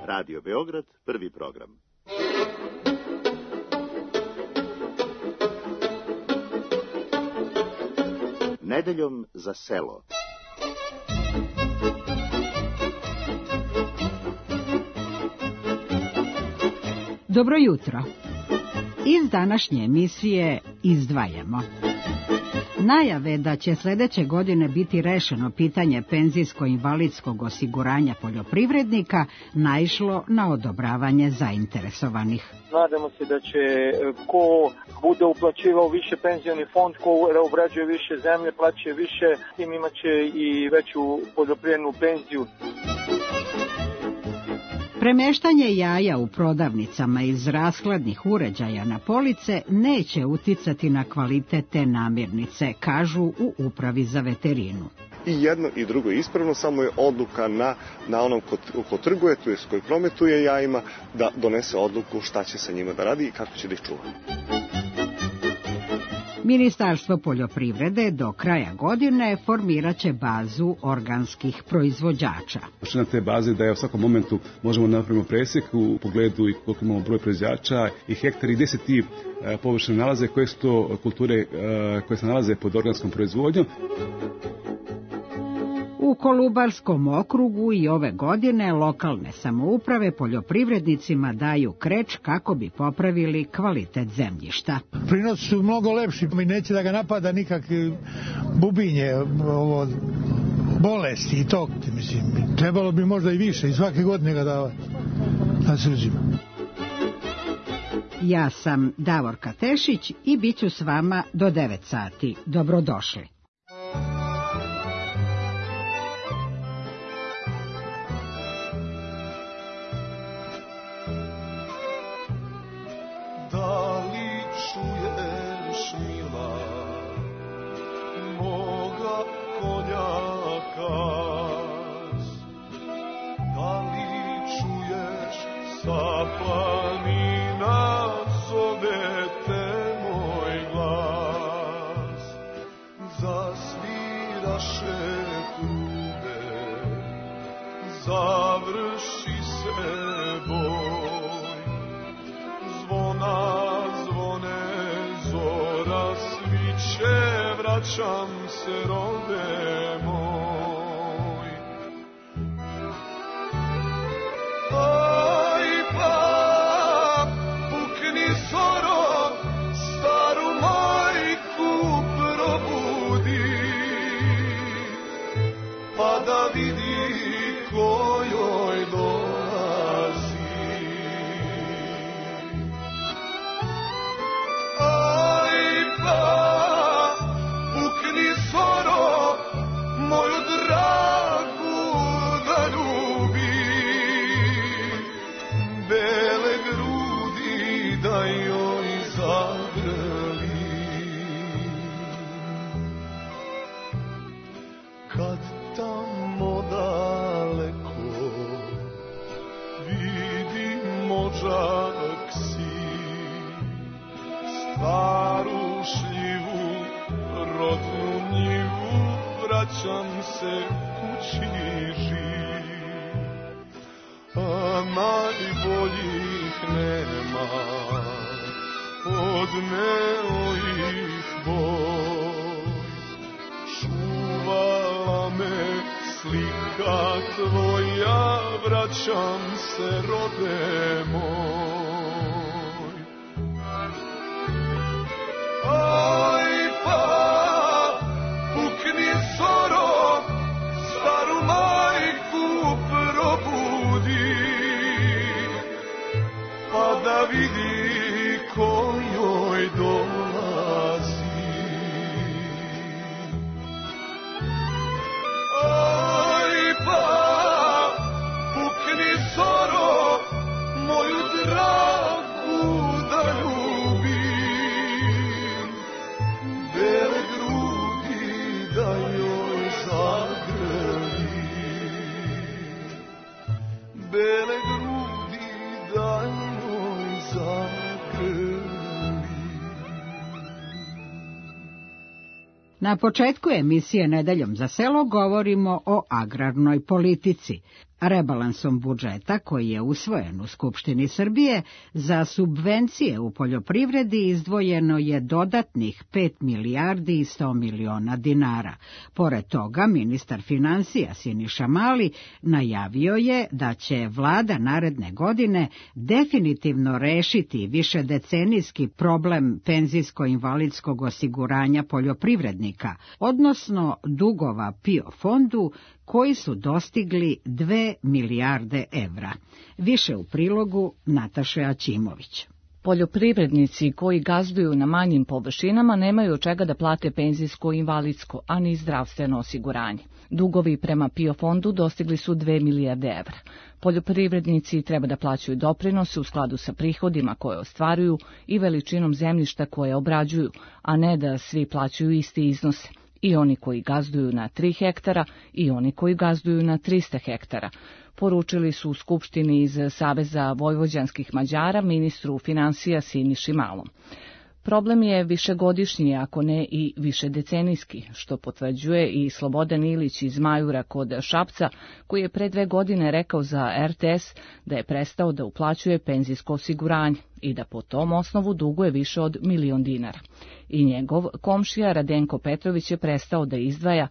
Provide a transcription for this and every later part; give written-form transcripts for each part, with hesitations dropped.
Radio Beograd, prvi program. Nedeljom za selo. Dobro jutro. Iz današnje emisije izdvajamo. Najave da će sljedeće godine biti rešeno pitanje penzijsko-invalidskog osiguranja poljoprivrednika naišlo na odobravanje zainteresovanih. Nadamo se da će ko bude uplaćivao više penzioni fond, ko obrađuje više zemlje, plaće više, tim imaće i veću poljoprivrednu penziju. Premeštanje jaja u prodavnicama iz rashladnih uređaja na police neće uticati na kvalitet te namirnice, kažu u Upravi za veterinu. I jedno i drugo je ispravno, samo je odluka na onom ko trguje, to je koji prometuje jajima, da donese odluku šta će sa njima da radi i kako će da ih čuva. Ministarstvo poljoprivrede do kraja godine formirat će bazu organskih proizvođača. Na te baze da je u svakom momentu možemo napraviti presjek u pogledu i koliko imamo broj proizvođača i hektari, gdje se ti površine nalaze, koje su to kulture koje se nalaze pod organskom proizvodnjom. U Kolubarskom okrugu i ove godine lokalne samouprave poljoprivrednicima daju kreč kako bi popravili kvalitet zemljišta. Prinosi su mnogo lepši i neće da ga napada nikakve bubinje, bolesti i to. Mislim, trebalo bi možda i više i svake godine ga davati na srđima. Ja sam Davorka Tešić i bit ću s vama do 9 sati. Dobrodošli. Završi se boj, zvona zvone, zora sviće, vraćam se rode moj. Aj pa, pukni soro, staru majku probudi, pa da vidi kojoj dolazi. Aj pa, pukni soro, moju dragu da ljubi, bele grudi da joj zagrli. Kad tamo daleko vidim mođak si, staru šljivu, rodnu njivu, vraćam se kući živ. A najboljih nema, od mojih boj, čuvala me slika tvoja, vraćam se rode moj. Aj pa, pukni soro, staru majku probudi, pa da vidi kojoj dolazi. Aj pa, pukni soro, moju dragu da ljubim, bele grudi da joj zagrli, bele grudi da joj zagrli. Na početku emisije Nedeljom za selo govorimo o agrarnoj politici. Rebalansom budžeta koji je usvojen u Skupštini Srbije za subvencije u poljoprivredi izdvojeno je dodatnih 5 milijardi i 100 miliona dinara. Pored toga, ministar finansija Siniša Mali najavio je da će vlada naredne godine definitivno rešiti višedecenijski problem penzijsko-invalidskog osiguranja poljoprivrednika, odnosno dugova PIO fondu koji su dostigli 2 milijarde evra. Više u prilogu Nataše Aćimović. Poljoprivrednici koji gazduju na manjim površinama nemaju od čega da plate penzijsko, invalidsko, a ni zdravstveno osiguranje. Dugovi prema PIO fondu dostigli su 2 milijarde evra. Poljoprivrednici treba da plaćaju doprinose u skladu sa prihodima koje ostvaruju i veličinom zemljišta koje obrađuju, a ne da svi plaćaju isti iznose. I oni koji gazduju na 3 hektara i oni koji gazduju na 300 hektara, poručili su u Skupštini iz Saveza vojvođanskih Mađara ministru finansija Siniši Malom. Problem je višegodišnji, ako ne i višedecenijski, što potvrđuje i Slobodan Ilić iz Majura kod Šapca, koji je pre 2 godine rekao za RTS da je prestao da uplaćuje penzijsko osiguranje i da po tom osnovu duguje više od 1 milion dinara. I njegov komšija Radenko Petrović je prestao da izdvaja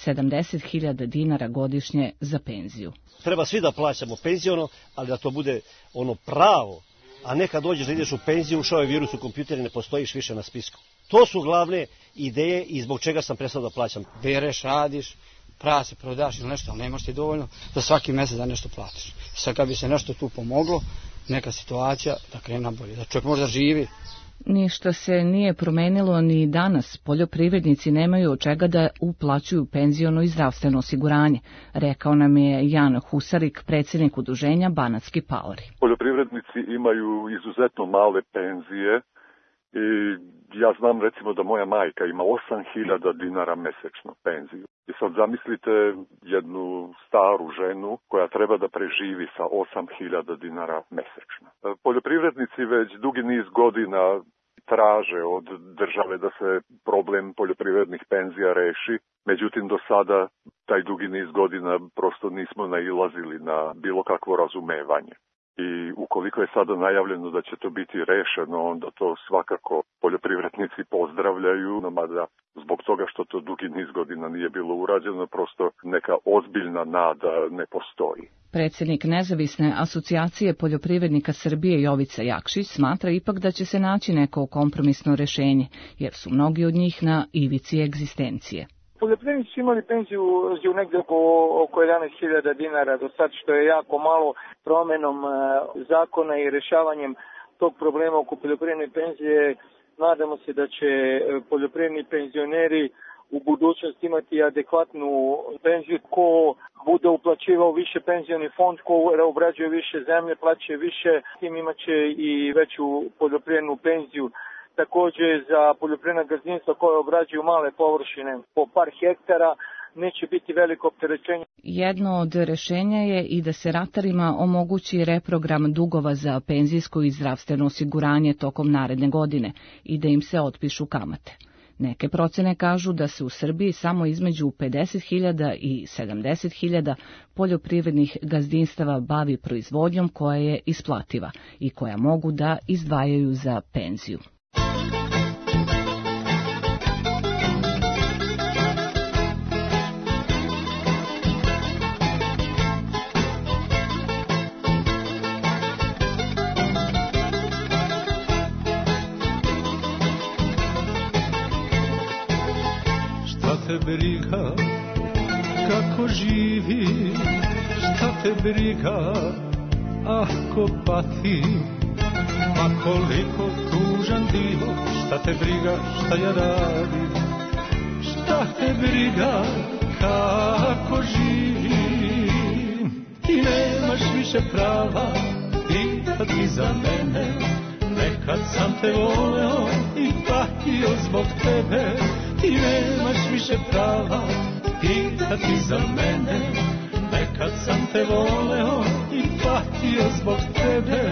70.000 dinara godišnje za penziju. Treba svi da plaćamo penziono, ali da to bude ono pravo, a ne kad dođeš da ideš u penziju, ušao je virus u kompjuter i ne postojiš više na spisku. To su glavne ideje i zbog čega sam prestao da plaćam. Bereš, radiš, prase prodaš ili nešto, ali nemaš ti dovoljno da svaki mjesec da nešto platiš. Sad kad bi se nešto tu pomoglo, neka situacija da krene na bolje, da čovjek možda živi. Ništa se nije promenilo ni danas. Poljoprivrednici nemaju od čega da uplaćuju penziono i zdravstveno osiguranje, rekao nam je Jan Husarik, predsjednik udruženja Banatski paori. Poljoprivrednici imaju izuzetno male penzije i ja znam recimo da moja majka ima 8.000 dinara mesečno penziju. I sad zamislite jednu staru ženu koja treba da preživi sa 8.000 dinara mesečno. Poljoprivrednici već dugi niz godina traže od države da se problem poljoprivrednih penzija reši, međutim do sada taj dugi niz godina prosto nismo nailazili na bilo kakvo razumevanje. I ukoliko je sada najavljeno da će to biti rešeno, onda to svakako poljoprivrednici pozdravljaju, mada zbog toga što to dugi niz godina nije bilo urađeno, prosto neka ozbiljna nada ne postoji. Predsjednik Nezavisne asocijacije poljoprivrednika Srbije Jovica Jakšić smatra ipak da će se naći neko kompromisno rešenje, jer su mnogi od njih na ivici egzistencije. Poljoprivrednici su imali penziju negdje oko 11.000 dinara do sad, što je jako malo. Promenom zakona i rješavanjem tog problema oko poljoprivredne penzije nadamo se da će poljoprivredni penzioneri u budućnosti imati adekvatnu penziju. Ko bude uplaćivao više penzioni fond, ko obrađuje više zemlje, plaće više, tim imaće i veću poljoprivrednu penziju. Također za poljoprivredna gazdinstva koje obrađuju male površine po par hektara neće biti veliko opterećenje. Jedno od rešenja je i da se ratarima omogući reprogram dugova za penzijsko i zdravstveno osiguranje tokom naredne godine i da im se otpišu kamate. Neke procene kažu da se u Srbiji samo između 50.000 i 70.000 poljoprivrednih gazdinstava bavi proizvodnjom koja je isplativa i koja mogu da izdvajaju za penziju. Te briga kako živi, šta te briga ako pati, ma koliko tužan bio, šta te briga šta ja radim, šta te briga kako živim. Ti nemaš više prava pitati za mene, nekad sam te voleo i patio zbog tebe. Ti nemaš više prava pitati za mene, nekad sam te voleo i patio zbog tebe.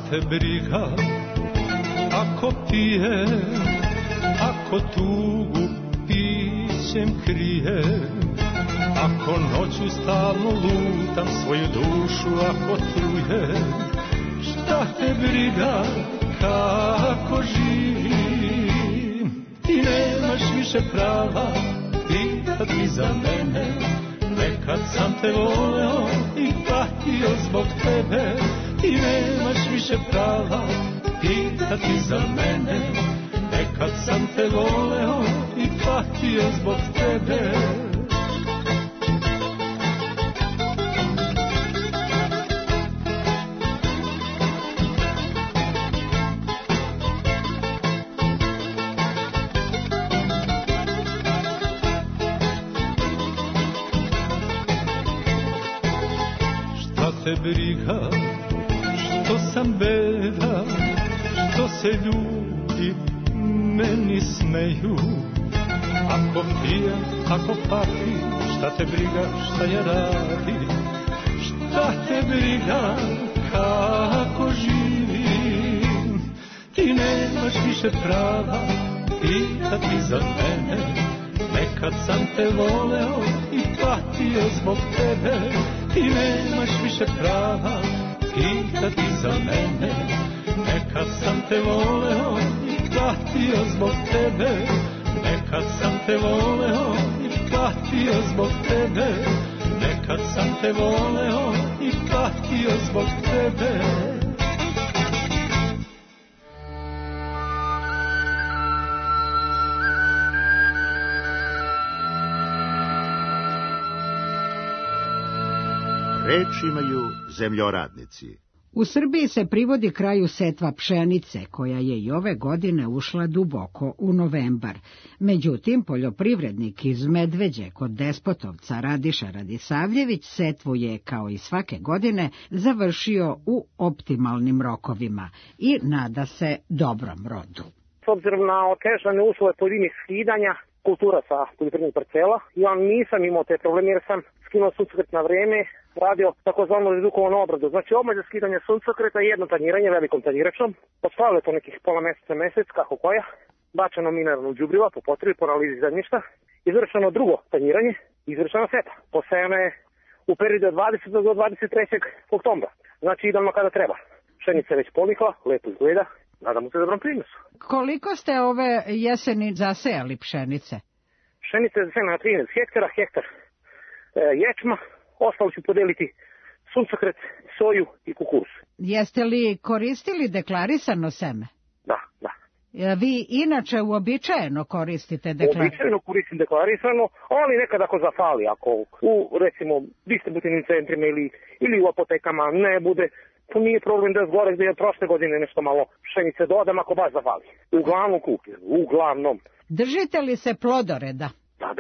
te briga ako pijem, ako tugu pićem krijem, ako noću stalno lutam svoju dušu, ako trujem, šta te briga kako živim. Ti nemaš više prava pitati za mene, nekad sam te voleo i patio zbog tebe. Ti nemaš više prava pitati za mene, nekad sam te voleo i patio zbog tebe. Te briga što sam beda, što se ljudi meni smeju. Ako pijem, ako patim, šta te briga šta ja radim, šta te briga kako živim. Ti nemaš više prava pitati za mene, nekad sam te voleo i patio zbog tebe. Ti nemaš više prava pitati za mene, nekad sam te voleo i patio zbog tebe. Nekad sam te voleo i patio zbog tebe. Nekad sam te voleo i patio zbog tebe. Reč imaju zemljoradnici. U Srbiji se privodi kraju setva pšenice, koja je i ove godine ušla duboko u novembar. Međutim, poljoprivrednik iz Medveđe kod Despotovca Radiša Radisavljević setvu je, kao i svake godine, završio u optimalnim rokovima i nada se dobrom rodu. S obzirom na otežane uslove pojedinih skidanja kultura sa poljoprivrednih parcela, ja nisam imao te probleme jer sam skinuo suncokret na vreme, radio takozvanu redukovanu obradu. Znači odmah za skidanje suncokreta i jedno tanjiranje velikom tanjiračom. Postavilo je to nekih pola meseca, mesec, kako koja. Bačeno mineralno đubrivo po potrebi, po analizi zemljišta. Izvršeno drugo tanjiranje, izvršena setva. Posejana je u periodu od 20. do 23. oktobra. Znači idemo kada treba. Pšenica je već ponikla, lepo izgleda. Nadamo se dobrom prinosu. Koliko ste ove jeseni zasejali pšenice? Pšenica je zasejana na 13 hektara, hektar ječma. Ostalo ću podeliti suncokret, soju i kukuruz. Jeste li koristili deklarisano seme? Da, da. Vi inače uobičajeno koristite deklarisano? Uobičajeno koristim deklarisano, ali nekad ako zafali, ako u recimo distributivnim centrima ili u apotekama ne bude, to nije problem da je zgore gdje je prošle godine nešto malo pšenice dodam ako baš zafali. Uglavnom kupim, uglavnom. Držite li se plodoreda?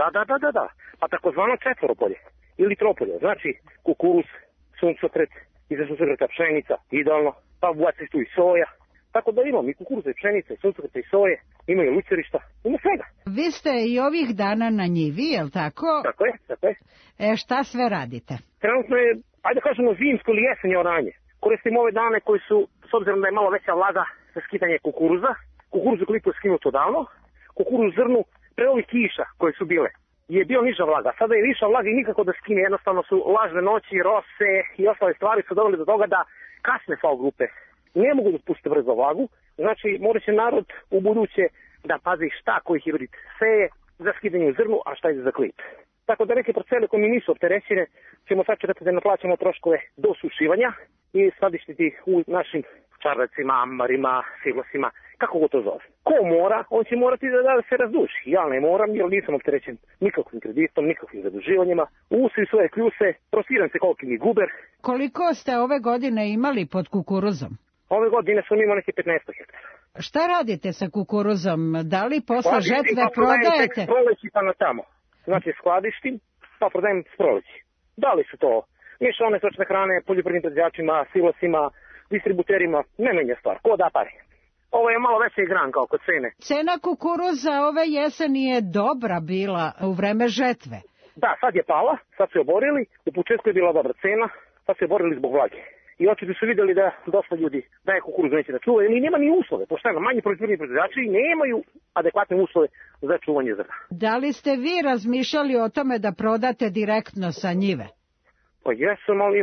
Da. Pa takozvano četvoropolje ili tropolje, znači kukuruz, suncokret, iza suncokreta pšenica, idealno, pa ubaci tu i soja. Tako da imam i kukuruza i pšenice, i suncokreta i soje, ima i lucerišta, ima svega. Vi ste i ovih dana na njivi, je li tako? Tako je. Šta sve radite? Trenutno je, ajde kažemo, zimsko ili jesenje oranje. Koristim ove dane koji su, s obzirom da je malo veća vlaga za skidanje kukuruza, kukuruzu koliko je skinuto davno, kukuruz zrnu pre ovih kiša koje su bile. Je bio niža vlaga. Sada je viša vlaga i nikako da skine, jednostavno su lažne noći, rose i ostale stvari su doveli do toga da kasne fal grupe ne mogu da spuste brzo vlagu, znači morat će narod u buduće da pazi šta koji hibrid seje za skidanje u zrnu, a šta ide za klip. Tako da neke parcele koje mi nisu opterećene ćemo sačekati da naplaćamo troškove do sušivanja i skladištiti u našim čarvecima, ambarima, silosima, kako go to zove. Ko mora, on će morati da se razduži. Ja ne moram jer nisam opterećen nikakvim kreditom, nikakvim zaduživanjima. Usim svoje kljuse, prostiram se koliki mi guber. Koliko ste ove godine imali pod kukuruzom? Ove godine sam imao neki 15 hektara. Šta radite sa kukuruzom? Da li posle žetve prodajete? Proleći pa na tamo. Znači skladištim, pa prodajem s proleći. Da li su to mješane stočne hrane, poljoprivrednim proizvođačima, silosima, distributerima, ne menja stvar, ko da pare. Ovo je malo veća igran kao kod cene. Cena kukuruza ove jeseni je dobra bila u vreme žetve. Da, sad je pala, sad su je oborili, u početku je bila dobra cena, sad su je oborili zbog vlage. i očito su vidjeli da dosta ljudi daje kukuruz neće da čuva, ili nema ni uslove, pošteno, manji poljoprivredni proizvođači nemaju adekvatne uslove za čuvanje zrna. Da li ste vi razmišljali o tome da prodate direktno sa njive? Pa jesam, ali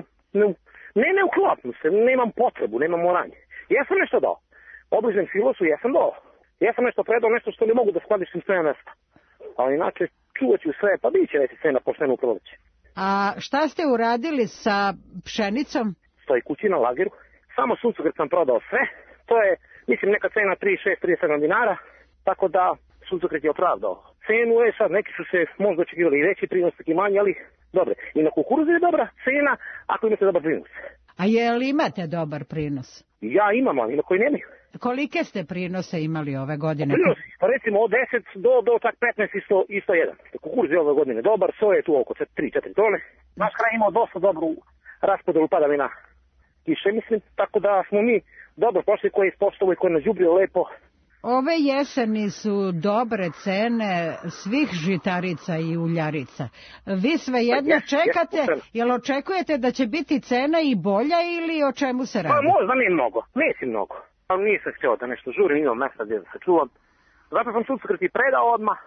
ne uklopnu se, nemam potrebu, nemam moranje. Jesam nešto dao, obližnem silosu jesam dao, jesam nešto predao, nešto što ne mogu da skladištim sve mesta. Ali inače čuvat ću sve, pa bit će neći sve na poštenu u proleće. A šta ste uradili sa pšenicom? Stoji kući na lageru, samo suncokret sam prodao sve, to je, mislim, neka cena 36-37 dinara, tako da suncokret je opravdao cenu, sad neki su se možda očekivali i veći prinos, taki manji, ali dobre. I na kukuruzu je dobra cena ako imate dobar prinos. A je li imate dobar prinos? Ja imam, ali ima koji nemaju. Kolike ste prinose imali ove godine? Prinosi, pa recimo od 10 do čak 15 isto jedan. Kukuruz je ove godine dobar, soje je tu oko 3-4 tone. Naš kraj imao dosta dobru raspodelu padavina kiše, mislim, tako da smo mi dobro prošli, koji je ispoštovo i koji je nađubrio lepo. Ove jeseni su dobre cene svih žitarica i uljarica. Vi svejedno čekate, jel očekujete da će biti cena i bolja ili o čemu se radi? Pa možda ne mnogo, neće mnogo. Ali nisam htio da nešto žurim, imam mesta gdje da sačuvam. Zato sam suncokret i predao odmah,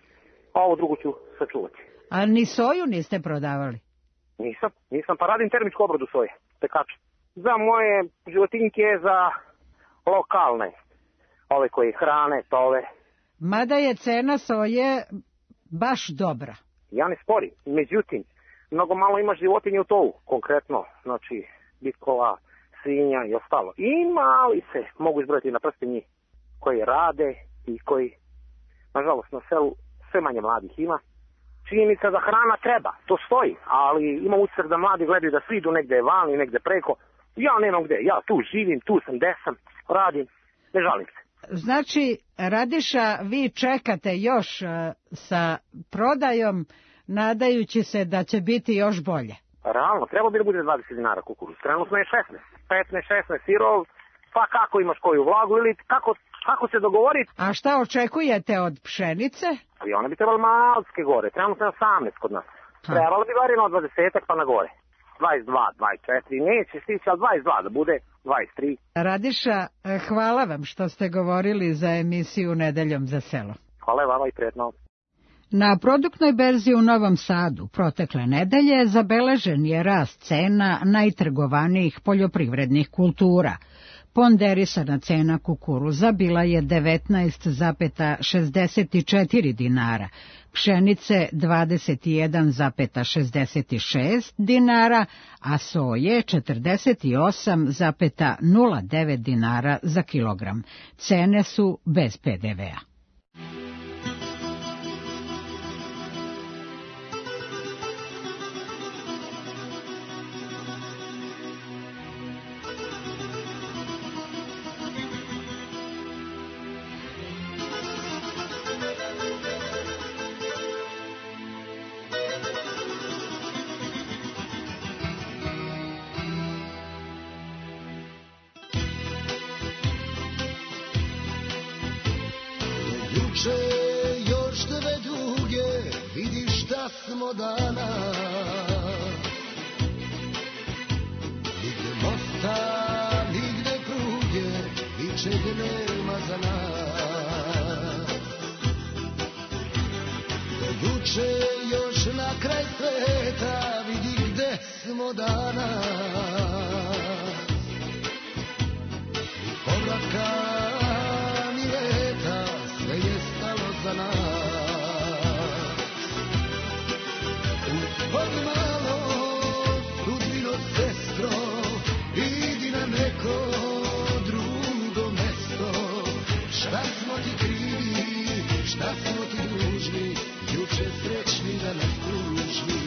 a ovo drugo ću sačuvati. A ni soju niste prodavali? Nisam, pa radim termičku obradu soje, pekača. Za moje životinjke, za lokalne, ove koji hrane, tove. Mada je cena soje baš dobra. Ja ne sporim, međutim, mnogo malo ima životinje u tovu, konkretno, znači bikova, svinja i ostalo. Ima, ali se mogu izbrojiti na prste njih koji rade i koji, nažalost, na selu sve manje mladih ima. Činjenica da hrana treba, to stoji, ali ima utisak da mladi gledaju da svi idu negde van i negde preko. Ja nemam gde, ja tu živim, tu sam, desam, radim, ne žalim se. Znači, Radiša, vi čekate još sa prodajom, nadajući se da će biti još bolje. Realno, treba bi da bude 20 dinara kukuruz. Trenutno je 16, 15-16 sirov, pa kako imaš koju vlagu ili kako se dogovoriti. A šta očekujete od pšenice? I one bi trebali malske gore, trenutno je 18 kod nas. Trebalo bi varino od 20 pa na gore. 22, 24, neće stići, ali 22 da bude 23. Radiša, hvala vam što ste govorili za emisiju Nedeljom za selo. Hvala vama i prijetno. Na produktnoj berzi u Novom Sadu protekle nedelje zabeležen je rast cena najtrgovanijih poljoprivrednih kultura. Ponderisana cena kukuruza bila je 19,64 dinara, pšenice 21,66 dinara, a soje 48,09 dinara za kilogram. Cene su bez PDV-a. Juče još 2 duge, vidi šta smo danas. Nigde mosta, nigde pruge, ničeg nema za nas. Juče još na kraj sveta, vidi gde smo danas. Ni povratka, za nas. Uspod malo, Ludvino sestro, idi na neko drugo mesto. Šta smo ti krivi, šta smo ti dužni, juče srećni da nas tužni.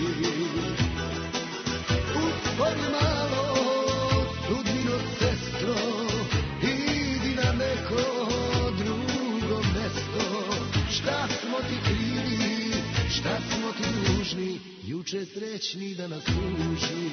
Uspod malo, Ludvino sestro, idi na neko drugo mesto. Šta smo ti krivi, šta smo ti dužni, juče srećni da nas tuži.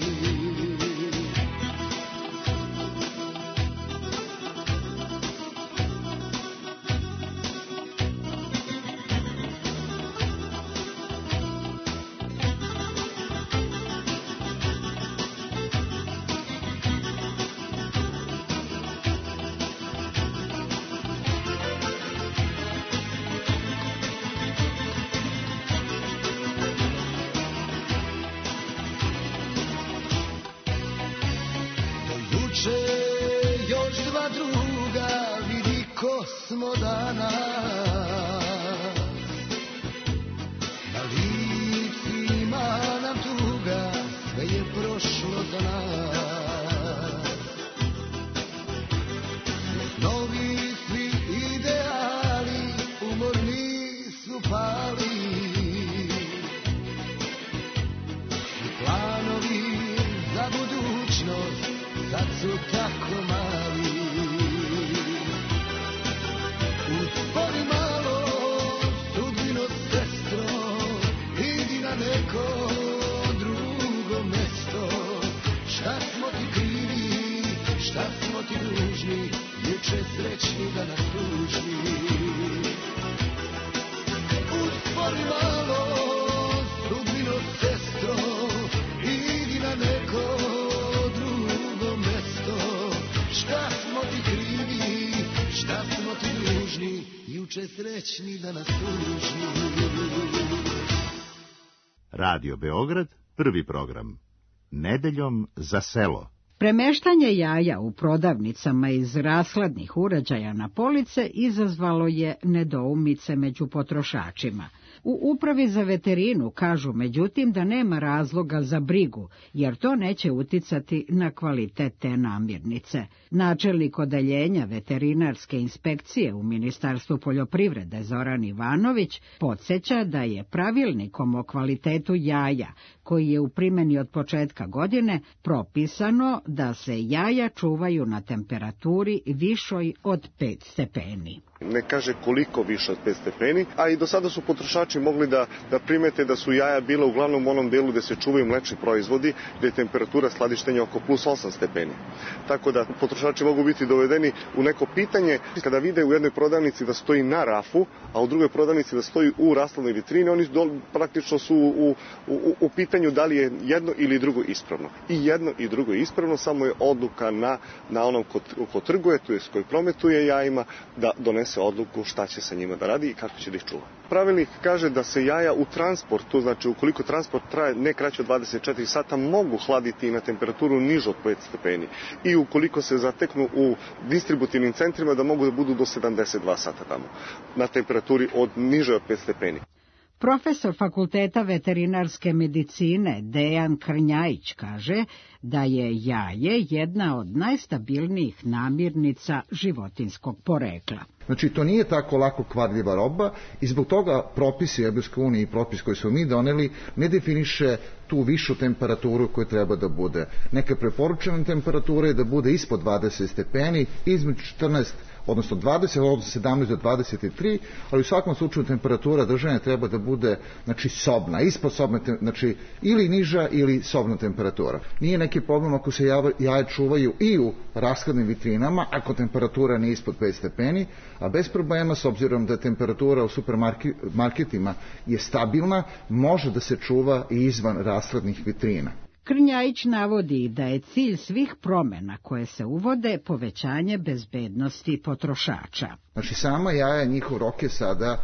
Juče još dva druga, vidi ko smo danas. Na licima nam tuga, sve je prošlo za nas. Novi svi ideali, umorni su pali. I planovi za budućnost sad su tako mali. Uspori malo, sudbino sestro, idi na neko drugo mesto. Šta smo ti krivi, šta smo ti dužni, juče srećni da nas tužni. Uspori malo, sudbino sestro, idi na neko drugo mesto. Šta smo ti krivi, šta smo ti dužni, juče srećni da nas tužni. Radio Beograd, prvi program. Nedeljom za selo. Premeštanje jaja u prodavnicama iz rashladnih uređaja na police izazvalo je nedoumice među potrošačima. U Upravi za veterinu kažu međutim da nema razloga za brigu, jer to neće uticati na kvalitet te namirnice. Načelnik odeljenja veterinarske inspekcije u Ministarstvu poljoprivrede Zoran Ivanović podsjeća da je pravilnikom o kvalitetu jaja, koji je u primjeni od početka godine, propisano da se jaja čuvaju na temperaturi višoj od 5 stepeni. Ne kaže koliko više od 5 stepeni, a i do sada su potrošači mogli da primete da su jaja bila uglavnom u onom delu gde se čuvaju mlečni proizvodi, gde je temperatura skladištenja oko plus 8 stepeni. Tako da potrošači mogu biti dovedeni u neko pitanje kada vide u jednoj prodavnici da stoji na rafu, a u drugoj prodavnici da stoji u rashladnoj vitrini, oni praktično su u pitanju da li je jedno ili drugo ispravno. I jedno i drugo je ispravno, samo je odluka na onom ko trguje, to je koji prometuje jajima, da donese odluku šta će sa njima da radi i kako će da ih čuva. Pravilnik kaže da se jaja u transportu, znači ukoliko transport traje ne kraće od 24 sata, mogu hladiti na temperaturu nižu od 5 stepeni. I ukoliko se zateknu u distributivnim centrima, da mogu da budu do 72 sata tamo, na temperaturi od niže od 5 stepeni. Profesor Fakulteta veterinarske medicine Dejan Krnjajić kaže da je jaje jedna od najstabilnijih namirnica životinjskog porekla. Znači, to nije tako lako kvarljiva roba i zbog toga propisi Evropske unije i propis koji smo mi doneli ne definiše tu višu temperaturu koju treba da bude. Neka preporučena temperatura je da bude ispod 20 stepeni, između 14 odnosno 20, odnosno 17 do 23, ali u svakom slučaju temperatura držanja treba da bude, znači, sobna, ispod sobne, znači, ili niža ili sobna temperatura. Nije neki problem ako se jaje čuvaju i u rashladnim vitrinama, ako temperatura nije ispod 5 stepeni, a bez problema, s obzirom da temperatura u supermarketima je stabilna, može da se čuva i izvan rashladnih vitrina. Krnjajić navodi da je cilj svih promjena koje se uvode povećanje bezbednosti potrošača. Znači, sama jaja, njihov rok je sada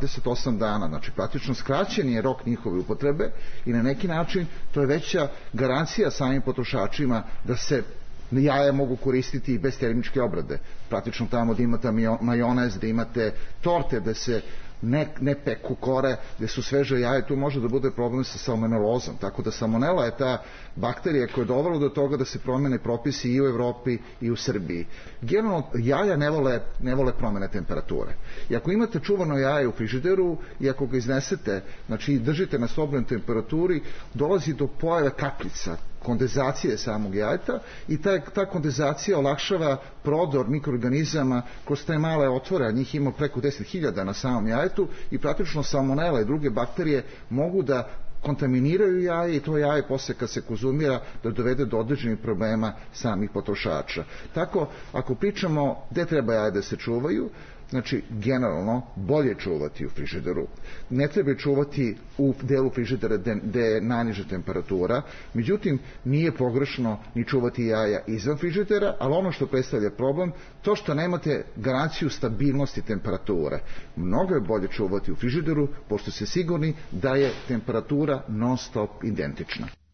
28 dana, znači praktično skraćen je rok njihove upotrebe i na neki način to je veća garancija samim potrošačima da se jaja mogu koristiti i bez termičke obrade. Praktično tamo da imate majonez, da imate torte, da se ne peku kore, gde su sveže jaje, tu može da bude problem sa salmonelozom. Tako da salmonela je ta bakterija koja je dovela do toga da se promene propisi i u Evropi i u Srbiji. Generalno, jaja ne vole promene temperature. I ako imate čuvano jaje u frižideru i ako ga iznesete, znači držite na sobnoj temperaturi, dolazi do pojave kapljica, kondenzacije samog jajeta i ta kondenzacija olakšava prodor mikroorganizama kroz te male otvore, a njih ima preko 10.000 na samom jajetu i praktično salmonela i druge bakterije mogu da kontaminiraju jaje i to jaje posle kad se konzumira da dovede do određenih problema samih potrošača. Tako, ako pričamo gde treba jaje da se čuvaju, znači, generalno, bolje čuvati u frižideru. Ne treba čuvati u delu frižidera gde je najniža temperatura, međutim, nije pogrešno ni čuvati jaja izvan frižidera, ali ono što predstavlja problem, to što nemate garanciju stabilnosti temperature. Mnogo je bolje čuvati u frižideru, pošto ste sigurni da je temperatura non stop identična.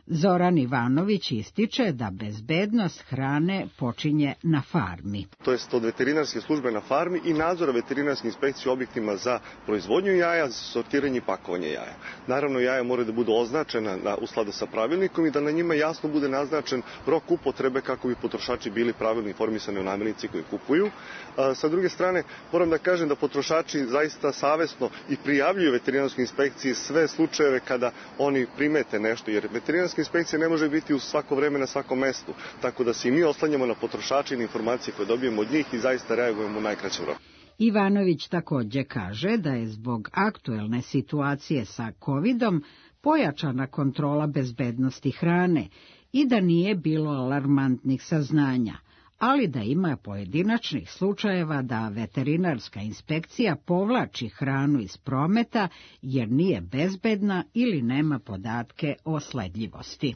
Zoran Ivanović ističe da bezbednost hrane počinje na farmi. To jest od veterinarske službe na farmi i nadzora veterinarske inspekcije u objektima za proizvodnju jaja, za sortiranje i pakovanje jaja. Naravno, jaja moraju da budu označena u skladu sa pravilnikom i da na njima jasno bude naznačen rok upotrebe kako bi potrošači bili pravilno informisani o namirnici koju kupuju. Sa druge strane, moram da kažem da potrošači zaista savesno i prijavljuju veterinarskoj inspekciji sve slučajeve kada oni primete nešto, jer veterinarska inspekcija ne može biti u svako vreme na svakom mestu, tako da se i mi oslanjamo na potrošače i na informacije koje dobijemo od njih i zaista reagujemo u najkraćem roku. Ivanović takođe kaže da je zbog aktuelne situacije sa COVID-om pojačana kontrola bezbednosti hrane i da nije bilo alarmantnih saznanja, ali da ima pojedinačnih slučajeva da veterinarska inspekcija povlači hranu iz prometa jer nije bezbedna ili nema podatke o sledljivosti.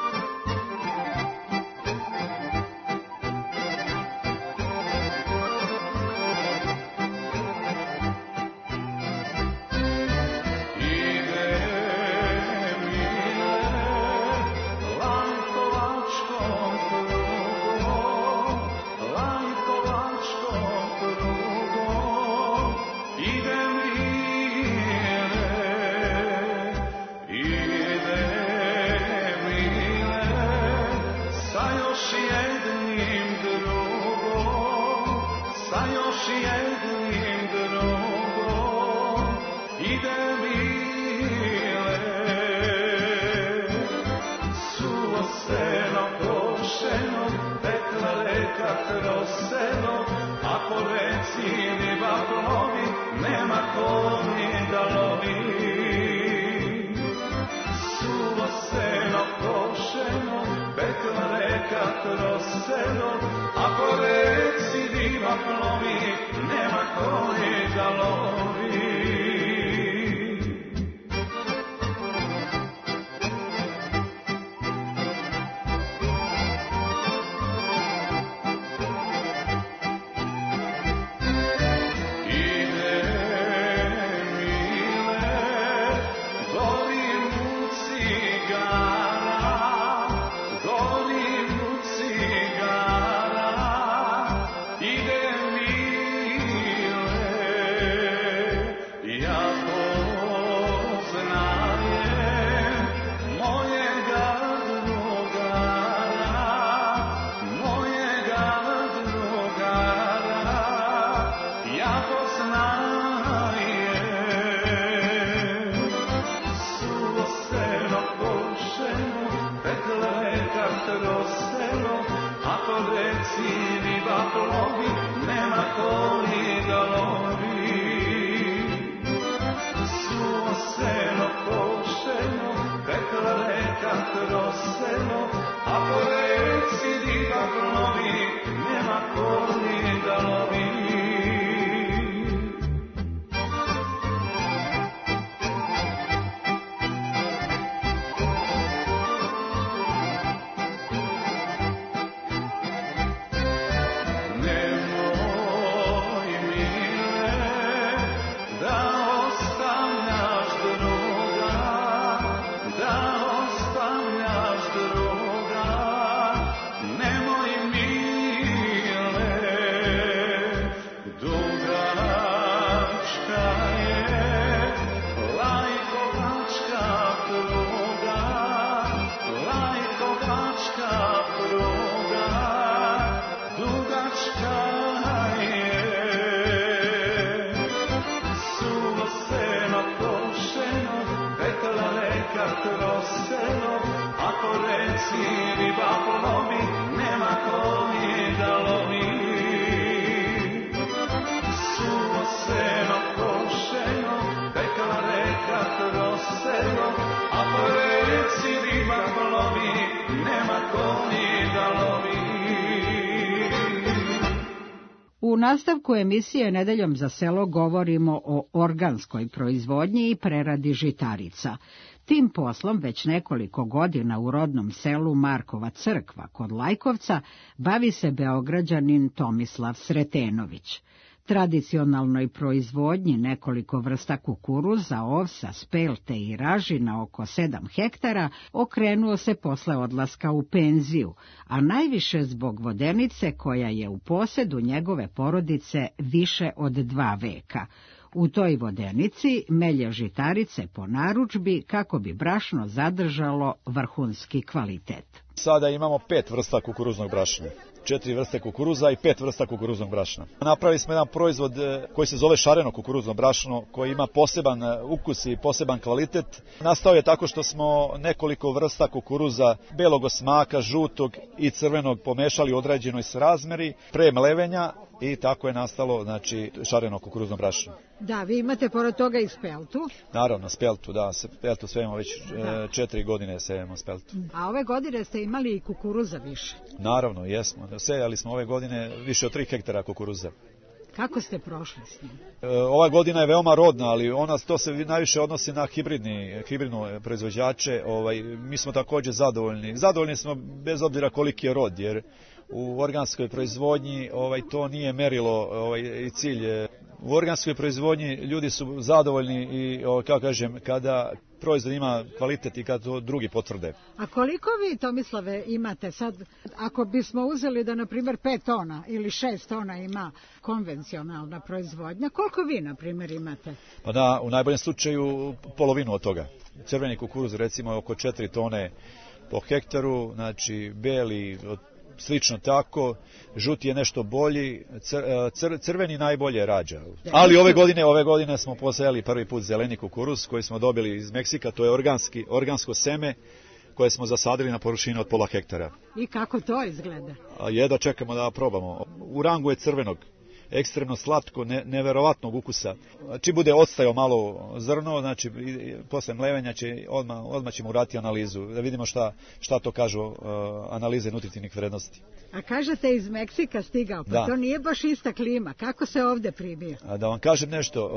U nastavku emisije Nedeljom za selo govorimo o organskoj proizvodnji i preradi žitarica. Tim poslom već nekoliko godina u rodnom selu Markova crkva kod Lajkovca bavi se Beograđanin Tomislav Sretenović. Tradicionalnoj proizvodnji nekoliko vrsta kukuruza, ovsa, spelte i raži na oko 7 hektara okrenuo se posle odlaska u penziju, a najviše zbog vodenice koja je u posedu njegove porodice više od 2 veka. U toj vodenici melje žitarice po narudžbi kako bi brašno zadržalo vrhunski kvalitet. Sada imamo 5 vrsta kukuruznog brašna. 4 vrste kukuruza i 5 vrsta kukuruznog brašna. Napravili smo jedan proizvod koji se zove šareno kukuruzno brašno, koji ima poseban ukus i poseban kvalitet. Nastao je tako što smo nekoliko vrsta kukuruza, belog osmaka, žutog i crvenog, pomešali u određenoj srazmeri pre mlevenja i tako je nastalo, znači, šareno kukuruzno brašno. Da, vi imate pored toga i speltu. Naravno, speltu, da, speltu sejemo već 4 godine sejemo speltu. A ove godine ste imali i kukuruza više. Naravno, jesmo. Sejali smo ove godine više od 3 hektara kukuruza. Kako ste prošli s njim? Ova godina je veoma rodna, ali to se najviše odnosi na hibridne proizvođače. Mi smo također zadovoljni. Zadovoljni smo bez obzira koliki je rod, jer u organskoj proizvodnji to nije merilo i cilj. U organskoj proizvodnji ljudi su zadovoljni i, kako kažem, kada proizvod ima kvalitet i kada to drugi potvrde. A koliko vi, Tomislave, imate sad, ako bismo uzeli da, na primjer, 5 tona ili 6 tona ima konvencionalna proizvodnja, koliko vi, na primjer, imate? Pa da, u najboljem slučaju polovinu od toga. Crveni kukuruz, recimo, oko 4 tone po hektaru, znači beli slično tako, žuti je nešto bolji, crveni najbolje rađa. Ali ove godine smo posejali prvi put zeleni kukuruz koji smo dobili iz Meksika, to je organsko seme koje smo zasadili na površini od pola hektara. I kako to izgleda? Jedva čekamo da probamo. U rangu je crvenog, ekstremno slatko, neverovatnog ukusa. Čim bude odstajao malo zrno, znači posle mlevenja odmah ćemo uraditi analizu, da vidimo šta to kažu analize nutritivnih vrednosti. A kažete iz Meksika stigao, pa da. To nije baš ista klima, kako se ovde primio? Da vam kažem nešto,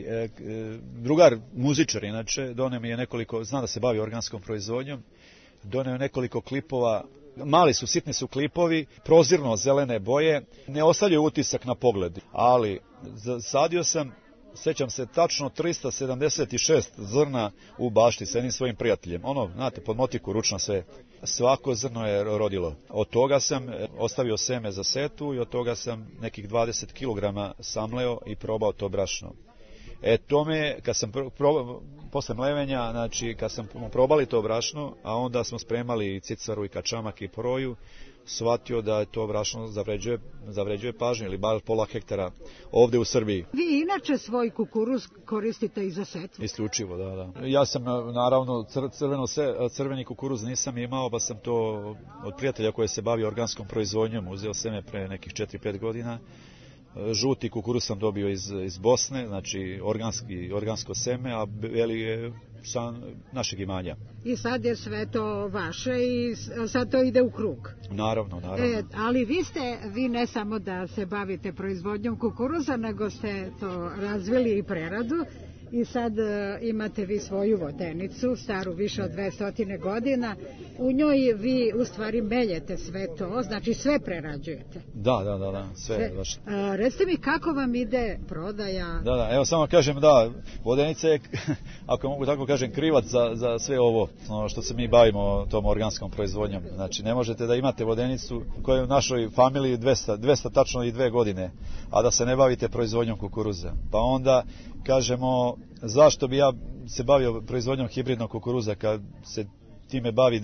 drugar muzičar, inače, doneo mi je nekoliko, zna da se bavi organskom proizvodnjom, doneo nekoliko klipova. Mali su, sitni su klipovi, prozirno zelene boje, ne ostavljaju utisak na pogled, ali zasadio sam, sećam se, tačno 376 zrna u bašti sa jednim svojim prijateljem. Znate, pod motiku, ručno sve. Svako zrno je rodilo. Od toga sam ostavio seme za setu i od toga sam nekih 20 kg samleo i probao to brašno. Tome, kad sam posle mlevenja, znači kad sam probali to brašno, a onda smo spremali i cicaru i kačamak i poroju, shvatio da je to brašno zavređuje pažnje, ili bar pola hektara ovde u Srbiji. Vi inače svoj kukuruz koristite i za setvu? Isključivo, da. Ja sam, naravno, crveni kukuruz nisam imao, pa sam to od prijatelja koji se bavi organskom proizvodnjom uzeo seme pre nekih 4-5 godina. Žuti kukuruz sam dobio iz Bosne, znači organsko seme, a beli je sa našeg imanja. I sad je sve to vaše i sad to ide u krug. Naravno. Ali vi ne samo da se bavite proizvodnjom kukuruza, nego ste to razvili i preradu. I sad imate vi svoju vodenicu, staru više od 200 godina. U njoj vi u stvari meljete sve to, znači sve prerađujete. Da, sve. Recite mi kako vam ide prodaja? Da, evo samo kažem, da, vodenica je, ako mogu tako kažem, krivac za sve ovo što se mi bavimo tom organskom proizvodnjom. Znači ne možete da imate vodenicu koja je u našoj familiji 200 tačno i 2 godine, a da se ne bavite proizvodnjom kukuruza. Pa onda kažemo, zašto bi ja se bavio proizvodnjom hibridnog kukuruza kad se time bavi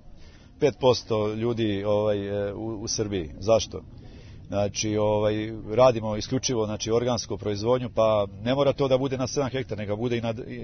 95% ljudi u Srbiji? Zašto? Znači, radimo isključivo, znači, organsku proizvodnju, pa ne mora to da bude na 7 hektara, nego bude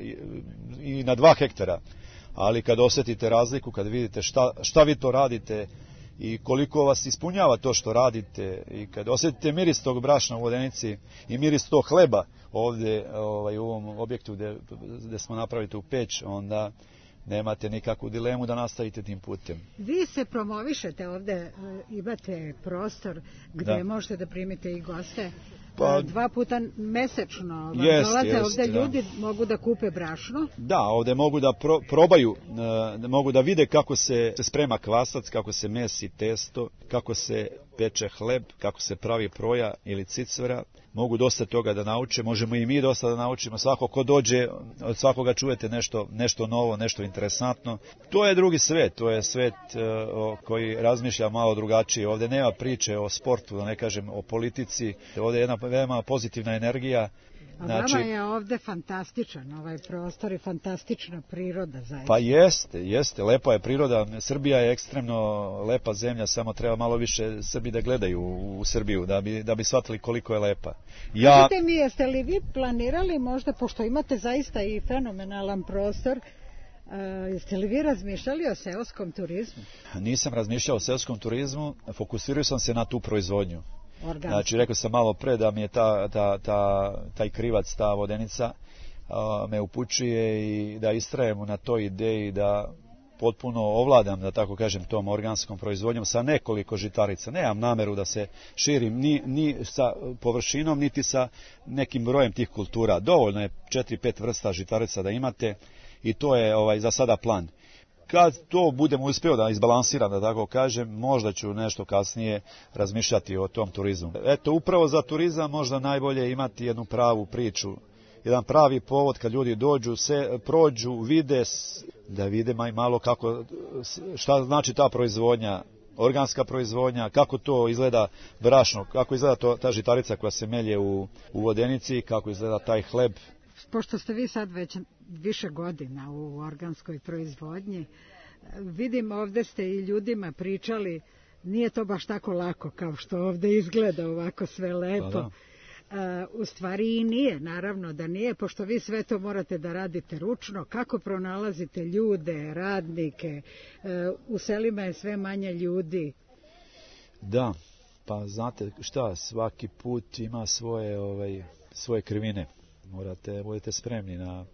i na 2 hektara. Ali kad osjetite razliku, kad vidite šta vi to radite i koliko vas ispunjava to što radite, i kad osjetite miris tog brašna u vodenici i miris tog hleba ovdje u ovom objektu gdje smo napravili tu peć, onda nemate nikakvu dilemu da nastavite tim putem. Vi se promovišete ovdje, imate prostor gdje možete da primite i goste. 2 puta mesečno dolaze ovdje ljudi, mogu da kupe brašno. Da, ovdje mogu da probaju, mogu da vide kako se sprema kvasac, kako se mesi testo, kako se peče hleb, kako se pravi proja ili cicvera. Mogu dosta toga da nauče, možemo i mi dosta da naučimo. Svako ko dođe, od svakoga čujete nešto novo, nešto interesantno. To je drugi svet, to je svet koji razmišlja malo drugačije. Ovdje nema priče o sportu, da ne kažem o politici. Ovdje je jedna veoma pozitivna energija. Znači, vama je ovdje fantastičan ovaj prostor i fantastična priroda zaista. Pa jeste, lepa je priroda. Srbija je ekstremno lepa zemlja, samo treba malo više Srbi da gledaju u Srbiju, da bi shvatili koliko je lepa. Kažite mi, jeste li vi planirali možda, pošto imate zaista i fenomenalan prostor, jeste li vi razmišljali o seoskom turizmu? Nisam razmišljao o seoskom turizmu, fokusirao sam se na tu proizvodnju. Organski. Znači, rekao sam malo pre da mi je taj krivac, ta vodenica me upućuje i da istrajemo na toj ideji da potpuno ovladam, da tako kažem, tom organskom proizvodnjom sa nekoliko žitarica. Nemam nameru da se širim ni sa površinom, niti sa nekim brojem tih kultura. Dovoljno je 4-5 vrsta žitarica da imate i to je za sada plan. Kad to budem uspio da izbalansiram, da tako kažem, možda ću nešto kasnije razmišljati o tom turizmu. Eto, upravo za turizam možda najbolje imati jednu pravu priču, jedan pravi povod kad ljudi dođu, se prođu, da vide malo šta znači ta proizvodnja, organska proizvodnja, kako to izgleda brašno, kako izgleda ta žitarica koja se melje u vodenici, kako izgleda taj hleb. Pošto ste vi sad već više godina u organskoj proizvodnji, vidim ovdje ste i ljudima pričali, nije to baš tako lako kao što ovdje izgleda ovako sve lepo. U stvari i nije, naravno da nije, pošto vi sve to morate da radite ručno. Kako pronalazite ljude, radnike, u selima je sve manje ljudi? Da, pa znate šta, svaki put ima svoje krivine. Budete spremni na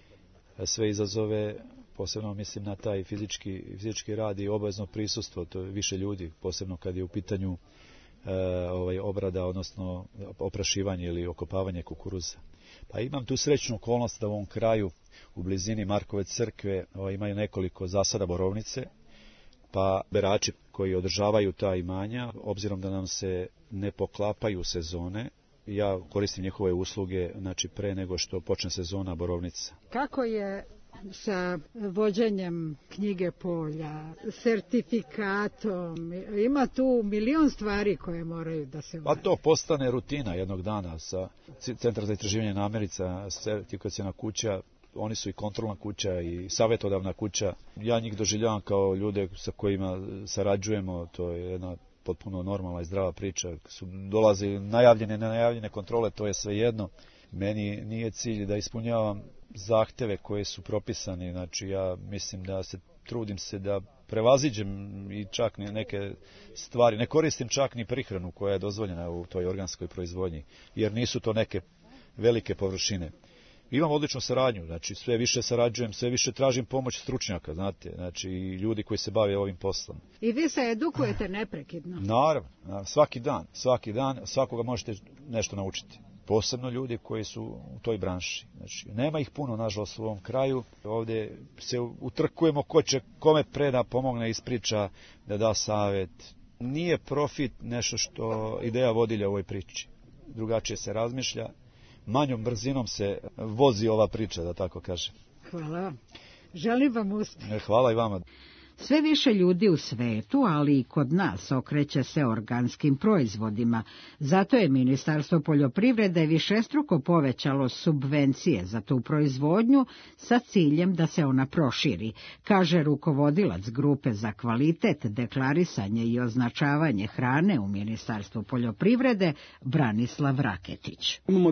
sve izazove, posebno mislim na taj fizički rad i obavezno prisustvo, to je više ljudi, posebno kad je u pitanju obrada, odnosno oprašivanje ili okopavanje kukuruza. Pa imam tu srećnu okolnost da u ovom kraju, u blizini Markove crkve, imaju nekoliko zasada borovnice, pa berači koji održavaju ta imanja, obzirom da nam se ne poklapaju sezone, ja koristim njihove usluge, znači pre nego što počne sezona borovnica. Kako je sa vođenjem knjige polja, sertifikatom, ima tu milion stvari koje moraju da se urade? Pa to postane rutina jednog dana. Sa Centar za istraživanje namirnica, sertifikaciona kuća, oni su i kontrolna kuća i savjetodavna kuća. Ja njih doživljavam kao ljude sa kojima sarađujemo, to je jedna potpuno normalna i zdrava priča. Dolaze najavljene, nenajavljene kontrole, to je svejedno. Meni nije cilj da ispunjavam zahteve koje su propisani, znači ja mislim da trudim se da prevaziđem i čak neke stvari, ne koristim čak ni prihranu koja je dozvoljena u toj organskoj proizvodnji, jer nisu to neke velike površine. Imam odličnu saradnju, znači sve više sarađujem, sve više tražim pomoć stručnjaka, znate, znači i ljudi koji se bave ovim poslom. I vi se edukujete neprekidno? Naravno, svaki dan, svakoga možete nešto naučiti. Posebno ljudi koji su u toj branši. Znači, nema ih puno, nažalost, u ovom kraju. Ovdje se utrkujemo ko će kome preda, pomogne, ispriča, da savjet. Nije profit nešto što ideja vodilja u ovoj priči. Drugačije se razmišlja. Manjom brzinom se vozi ova priča, da tako kažem. Hvala vam. Želim vam uspjeh. Hvala i vama. Sve više ljudi u svetu, ali i kod nas, okreće se organskim proizvodima. Zato je Ministarstvo poljoprivrede višestruko povećalo subvencije za tu proizvodnju sa ciljem da se ona proširi, kaže rukovodilac grupe za kvalitet, deklarisanje i označavanje hrane u Ministarstvu poljoprivrede, Branislav Raketić. Imamo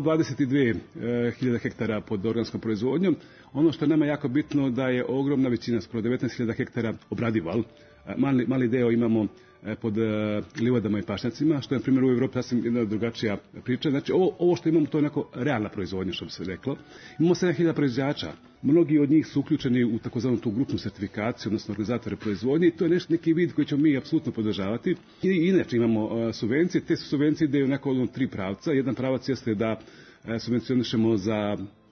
22.000 hektara pod organskom proizvodnjom. Ono što je nama jako bitno da je ogromna većina, skoro 19.000 hektara obradival. Mali deo imamo pod livadama i pašnjacima, što je na primjer u Evropi sasvim jedna drugačija priča. Znači ovo što imamo to je onako realna proizvodnja, što bi se reklo. Imamo 7.000 proizvođača. Mnogi od njih su uključeni u takozvanu tu grupnu sertifikaciju, odnosno organizatore proizvodnje, i to je neki vid koji ćemo mi apsolutno podržavati. I inače imamo subvencije, te su subvencije ideju onako tri pravca. Jedan pravac jeste da subvencionišemo za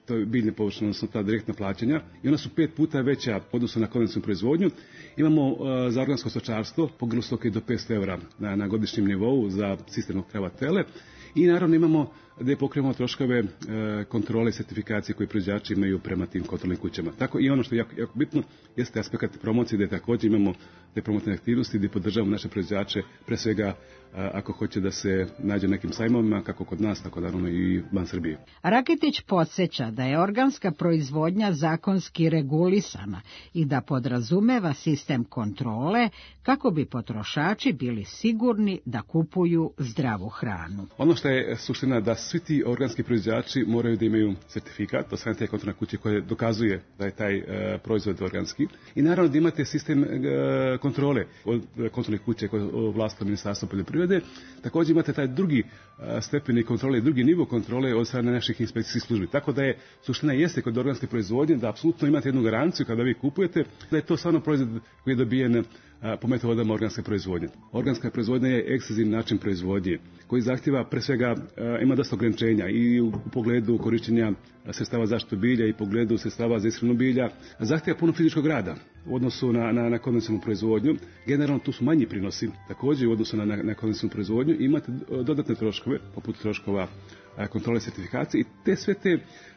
to je biljne površine, odnosno ta direktna plaćanja, i ona su 5 puta veća odnosno na konvencionalnu proizvodnju. Imamo za organsko stočarstvo po grlu stoke do 500 evra na godišnjem nivou za sistem krava tele, i naravno imamo gdje pokrijemo troškove kontrole i sertifikacije koje proizvođači imaju prema tim kontrolnim kućama. Tako i ono što je jako bitno jeste aspekt promocije, gdje također imamo te promotivne aktivnosti gdje podržavamo naše proizvođače, pre svega ako hoće da se nađe nekim sajmovima, kako kod nas, tako naravno i van Srbije. Raketić podsjeća da je organska proizvodnja zakonski regulisana i da podrazumeva sistem kontrole kako bi potrošači bili sigurni da kupuju zdravu hranu. Ono što je suština da svi ti organski proizvođači moraju da imaju sertifikat od strane te kontrolne kuće koje dokazuje da je taj proizvod organski, i naravno da imate sistem kontrole od kontrolnih kuće koje ovlasta Ministarstvo poljoprivrede. Također imate taj drugi stepeni kontrole, drugi nivo kontrole od strane naših inspekcijskih službi. Tako da je suština jeste kod organske proizvodnje da apsolutno imate jednu garanciju kada vi kupujete da je to stvarno proizvod koji je dobijen po metodama organske proizvodnje. Organska proizvodnja je ekstenzivni način proizvodnje koji zahtjeva pre svega, ima dosta ograničenja i u pogledu korištenja sredstava zaštitu bilja i u pogledu sredstava za ishranu bilja. Zahtjeva puno fizičkog rada u odnosu na konvencionalnu proizvodnju. Generalno tu su manji prinosi također u odnosu na konvencionalnu proizvodnju i imate dodatne troškove poput troškova kontrole sertifikacije i te sve te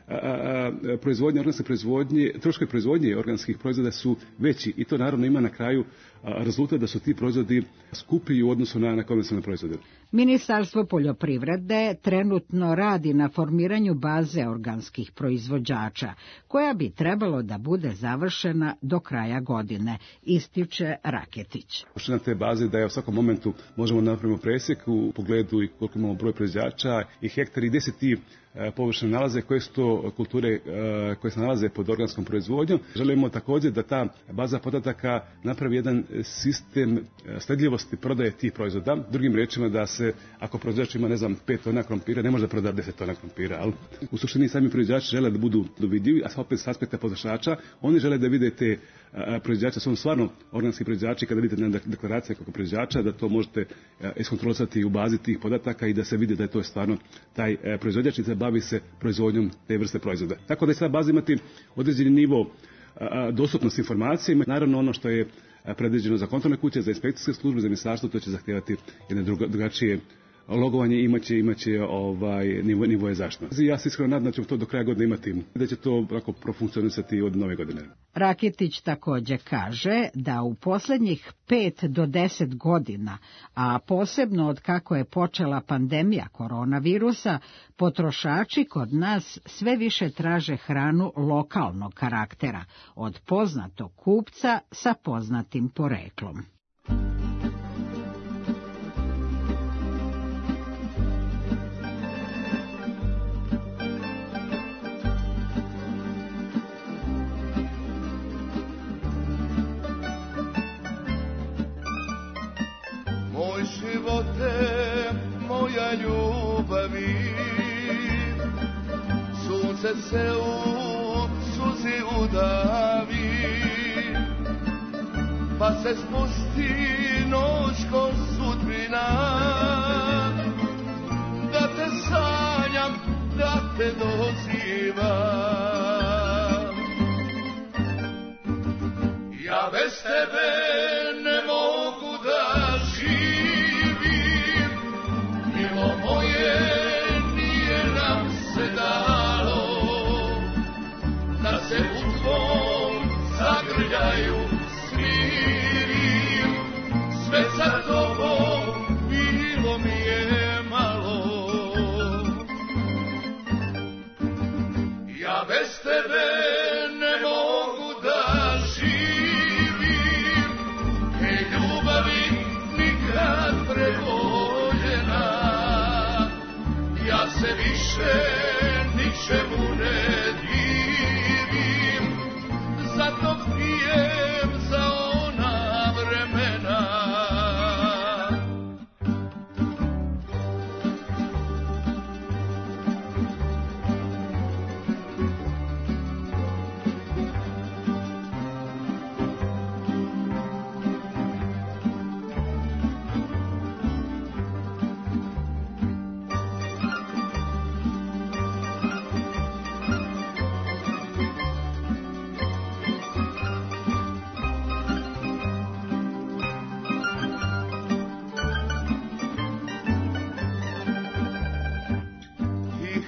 proizvodnje, organske proizvodnje, troškovi proizvodnje organskih proizvoda su veći i to naravno ima na kraju rezultat da su ti proizvodi skuplji u odnosu na konvencionalne proizvode. Ministarstvo poljoprivrede trenutno radi na formiranju baze organskih proizvođača, koja bi trebalo da bude završena do kraja godine, ističe Raketić. Na te baze da je u svakom momentu možemo napraviti presjek u pogledu i koliko imamo broj proizvođača i hektari, 10 površine nalaze koje su to kulture koje se nalaze pod organskom proizvodnjom. Želimo također da ta baza podataka napravi jedan sistem sledljivosti prodaje tih proizvoda. Drugim riječima da se, ako proizvođač ima 5 tona krompira, ne može da proda 10 tona krompira. Ali u suštini sami proizvođači žele da budu vidljivi, a opet s aspekta potrošača, oni žele da vide te proizvođače, su stvarno organski proizvođači, kada vidite na deklaracije kako proizvođača, da to možete iskontrolisati u bazi tih podataka i da se vidi da je to stvarno taj proizvođač i da bavi se proizvodnjom te vrste proizvoda. Tako da je sada baza imati određeni nivo dostupnosti informacije. Naravno ono što je predviđeno za kontrolne kuće, za inspekcijske službe, za ministarstvo, to će zahtijevati jedne drugačije logovanje, imaće nivoje zaštite. Ja se iskreno nadam da ćemo to do kraja godine imati, da će to profunkcionisati od nove godine. Raketić također kaže da u posljednjih 5 do 10 godina, a posebno od kako je počela pandemija koronavirusa, potrošači kod nas sve više traže hranu lokalnog karaktera, od poznatog kupca sa poznatim poreklom. Živote, moja ljubavi, sunce se u suzi udavi, pa se spusti noć ko sudbina, da te sanjam, da te dozivam. Ja bez tebe ne mogu da živim, milo moje nije nam se dalo, da se u tvom zagrljaju smirim, sve za tobom bilo mi je malo. Ja bez tebe ne mogu da živim,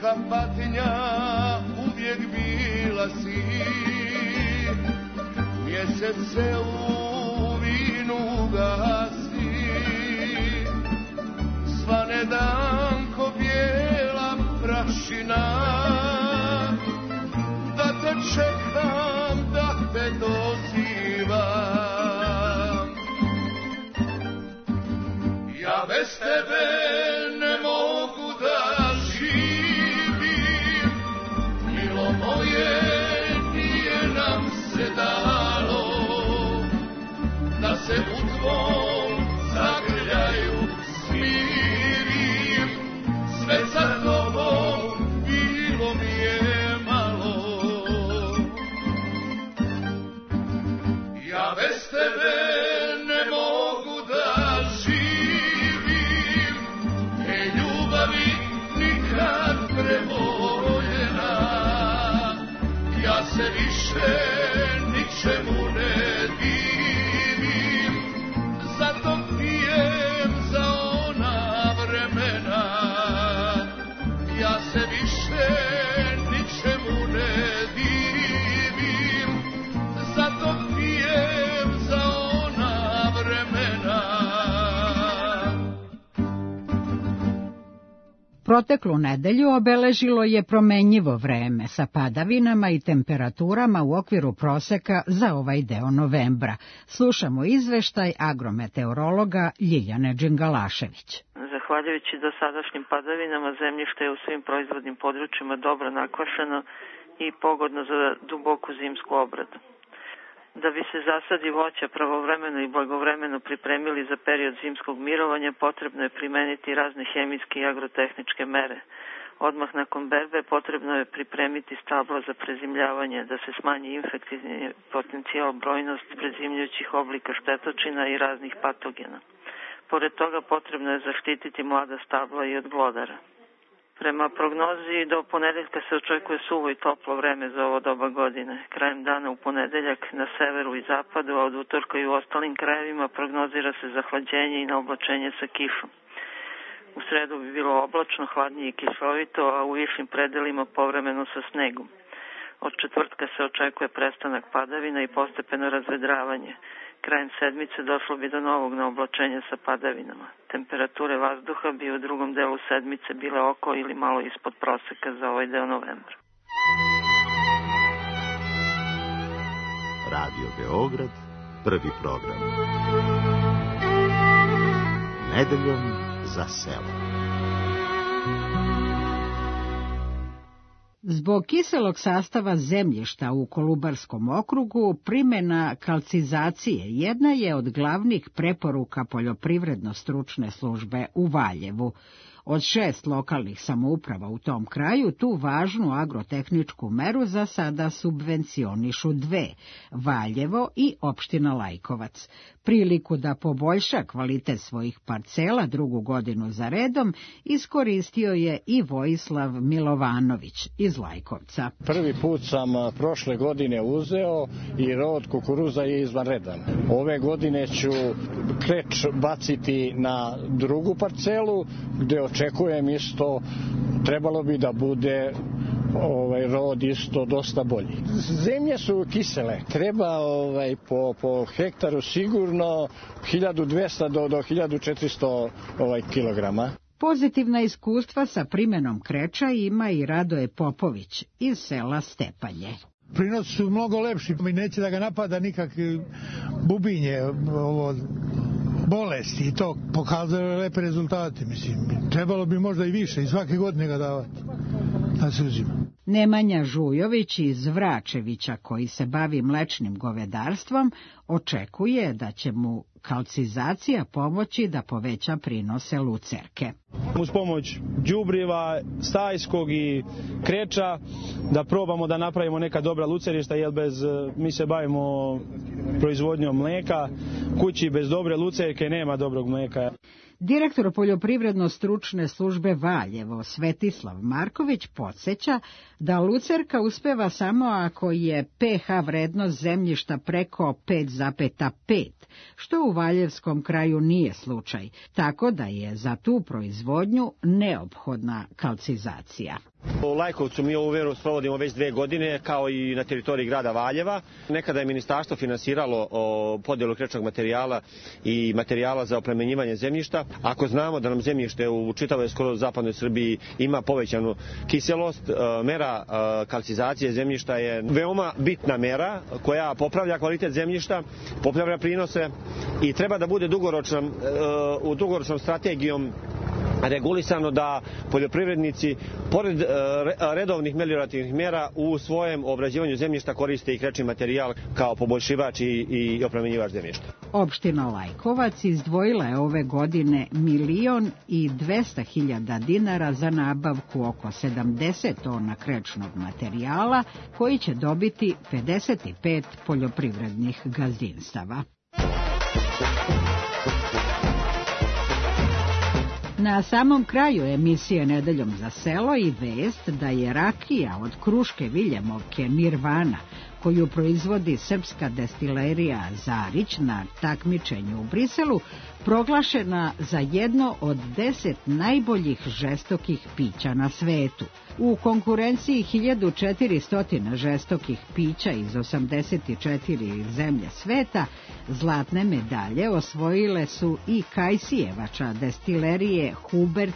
Naša patnja uvijek bila si, mjesec se u vinu gasi, svane dan ko bijela prašina, da te čekam, da te dozivam. Ja bez tebe ne mogu da živim, milo moje, nije nam se dalo da se u tvom zagrljaju smirim. Sve za tobom bilo mi je malo. Ja bez tebe ne mogu da živim, ljubavi nikad preboljena. Ja se više ničemu ne divim, zato pijem za ona vremena. Ja se više ničemu ne divim, zato pijem za ona vremena. Proteklu nedelju obeležilo je promenjivo vreme sa padavinama i temperaturama u okviru proseka za ovaj deo novembra. Slušamo izveštaj agrometeorologa Ljiljane Đingalašević. Zahvaljujući dosadašnjim padavinama, zemljište je u svim proizvodnim područjima dobro nakvašeno i pogodno za duboku zimsku obradu. Da bi se zasadi voća pravovremeno i blagovremeno pripremili za period zimskog mirovanja, potrebno je primeniti razne hemijske i agrotehničke mere. Odmah nakon berbe potrebno je pripremiti stabla za prezimljavanje, da se smanji infektivni potencijal, brojnost prezimljujućih oblika štetočina i raznih patogena. Pored toga potrebno je zaštititi mlada stabla i od glodara. Prema prognozi do ponedeljka se očekuje suvo i toplo vreme za ovo doba godine. Krajem dana u ponedeljak na severu i zapadu, a od utorka i u ostalim krajevima prognozira se zahlađenje i naoblačenje sa kišom. U sredu bi bilo oblačno, hladnije i kišovito, a u višim predelima povremeno sa snegom. Od četvrtka se očekuje prestanak padavina i postepeno razvedravanje. Krajem sedmice došlo bi do novog naoblačenja sa padavinama. Temperature vazduha bi u drugom delu sedmice bile oko ili malo ispod proseka za ovaj deo novembra. Radio Beograd, prvi program. Nedeljom za selo. Zbog kiselog sastava zemljišta u Kolubarskom okrugu, primjena kalcizacije jedna je od glavnih preporuka poljoprivredno-stručne službe u Valjevu. Od 6 lokalnih samouprava u tom kraju tu važnu agrotehničku meru za sada subvencionišu 2, Valjevo i opština Lajkovac. Priliku da poboljša kvalitet svojih parcela drugu godinu za redom iskoristio je i Vojislav Milovanović iz Lajkovca. Prvi put sam prošle godine uzeo i rod kukuruza je izvanredan. Ove godine ću kreč baciti na drugu parcelu gdje očekujem isto, trebalo bi da bude rod isto dosta bolji. Zemlje su kisele, treba po hektaru sigurno 1200 do 1400 kilograma. Pozitivna iskustva sa primjenom kreča ima i Radoje Popović iz sela Stepanje. Prinosi su mnogo lepši i neće da ga napada nikakve bubinje, bolesti i to pokazuje lepe rezultate. Mislim, trebalo bi možda i više i svake godine ga davati da se uzima. Nemanja Žujović iz Vračevića, koji se bavi mlečnim govedarstvom, očekuje da će mu kalcizacija pomoći da poveća prinose lucerke. Uz pomoć đubriva, stajskog i kreča, da probamo da napravimo neka dobra lucerišta, jer mi se bavimo proizvodnjom mleka, kući bez dobre lucerke nema dobrog mleka. Direktor poljoprivredno-stručne službe Valjevo, Svetislav Marković, podsjeća da lucerka uspeva samo ako je pH vrednost zemljišta preko 5,5, što u Valjevskom kraju nije slučaj, tako da je za tu proizvodnju neophodna kalcizacija. U Lajkovcu mi ovu veru sprovodimo već 2 godine, kao i na teritoriji grada Valjeva. Nekada je ministarstvo finansiralo podjelu krečnog materijala i materijala za oplemenjivanje zemljišta. Ako znamo da nam zemljište u čitavoj skoro zapadnoj Srbiji ima povećanu kiselost, mera kalcizacije zemljišta je veoma bitna mera koja popravlja kvalitet zemljišta, popravlja prinose i treba da bude dugoročnom strategijom regulisano da poljoprivrednici, pored redovnih meliorativnih mera, u svojem obrađivanju zemljišta koriste i krečni materijal kao poboljšivač i oplemenjivač zemljišta. Opština Lajkovac izdvojila je ove godine 1.200.000 dinara za nabavku oko 70 tona krečnog materijala koji će dobiti 55 poljoprivrednih gazdinstava. Na samom kraju emisije Nedeljom za selo i vest da je rakija od Kruške Viljemovke Nirvana, koju proizvodi srpska destilerija Zarić na takmičenju u Briselu, proglašena za jedno od 10 najboljih žestokih pića na svetu. U konkurenciji 1400 žestokih pića iz 84 zemlje sveta, zlatne medalje osvojile su i Kajsijevača destilerije Hubert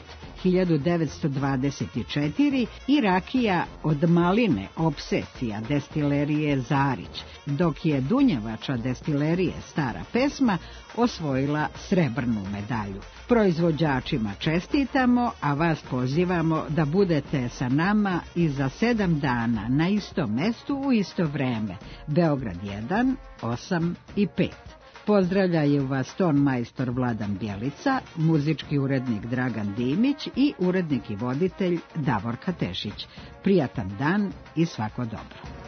1924 i rakija od maline Obsesija destilerije Zarić, dok je Dunjevača destilerije Stara pesma osvojila srebrnu medalju. Proizvođačima čestitamo, a vas pozivamo da budete sa nama i za 7 dana na istom mestu u isto vreme. Beograd 1, 8 i 5. Pozdravljaju vas ton majstor Vladan Bjelica, muzički urednik Dragan Dimić i urednik i voditelj Davorka Tešić. Prijatan dan i svako dobro.